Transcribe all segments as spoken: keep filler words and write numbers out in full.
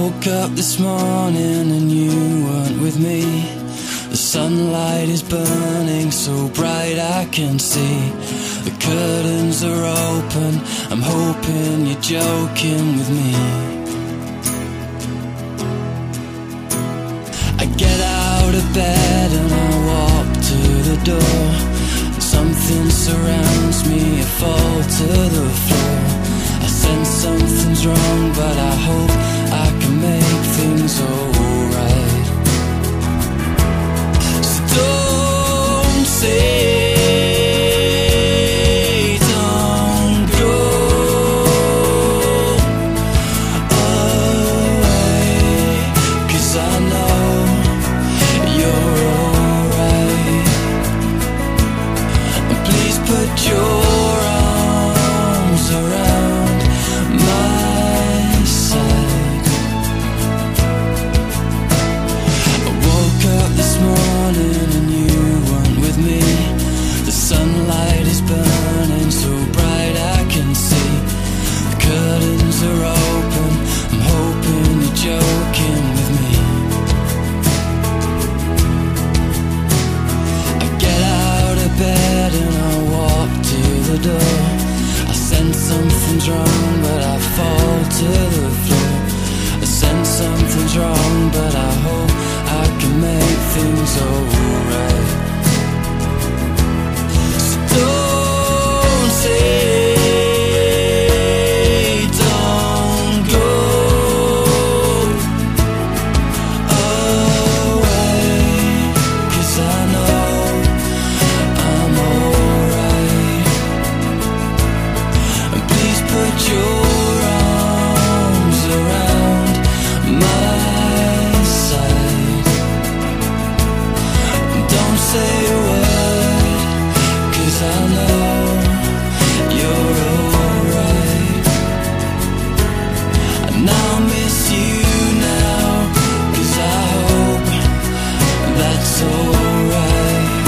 woke up this morning and you weren't with me. The sunlight is burning so bright I can see. The curtains are open, I'm hoping you're joking with me. I get out of bed and I walk to the door. Something surrounds me, I fall to the floor. I sense something's wrong, but I hope I can make things alright. So don't say, don't go away, 'cause I know you're alright. And please put your arms around my side. I woke up this morning and you weren't with me. The sunlight is burning so bright I can see. The curtains are open, I'm hoping you're joking with me. I get out of bed and I walk to the door. I sense something's wrong, but I fall to the floor. I sense something's wrong, but I hope I can make things alright. So don't say, don't go away, 'cause I know I'm alright. And please put your arms around my side. Don't say a word, 'cause I know you're alright. And I'll miss you now, 'cause I hope that's alright.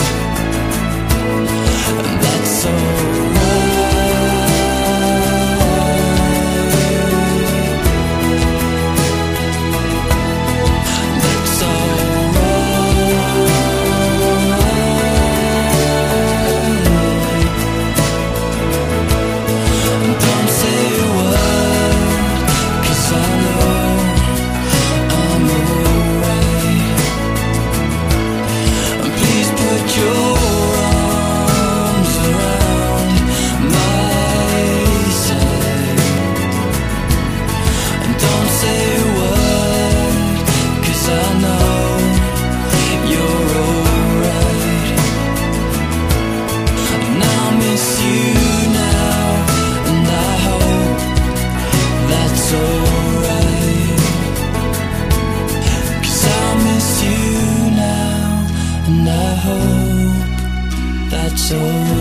And that's alright. That's alright. And don't say a word, 'cause I know I'm alright. And please put your arms around my side. And don't say a word, 'cause I know you're alright. And I'll miss you now, and I hope that's alright. 'Cause I'll miss you now, and I hope that's alright.